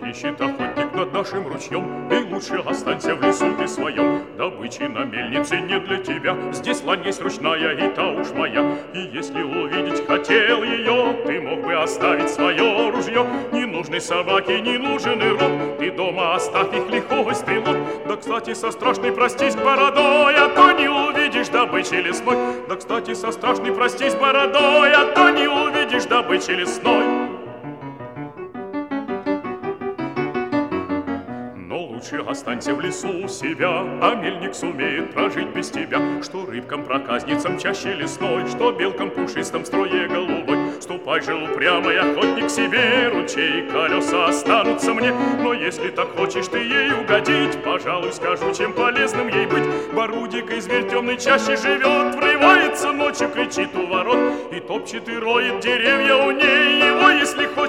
ищет охотник над нашим ручьем. Ты лучше останься в лесу ты своем. Добычи на мельнице не для тебя. Здесь лань есть ручная, и та уж моя. И если увидеть хотел ее, ты мог бы оставить свое ружье. Не нужны собаки, не нужен и рог. Ты дома оставь их лихой стрелок. Да, кстати, со страшной простись бородой, а то не увидишь добычи лесной. Да, кстати, со страшной простись бородой, а то не увидишь добычи лесной. Лучше останься в лесу у себя, а мельник сумеет прожить без тебя. Что рыбкам-проказницам чаще лесной, что белкам пушистым строе голубой. Ступай же упрямый охотник себе, ручей и колеса останутся мне. Но если так хочешь ты ей угодить, пожалуй, скажу, чем полезным ей быть. Бору дикой зверь темной чаще живет, врывается ночью, кричит у ворот, и топчет и роет деревья у ней. Его, если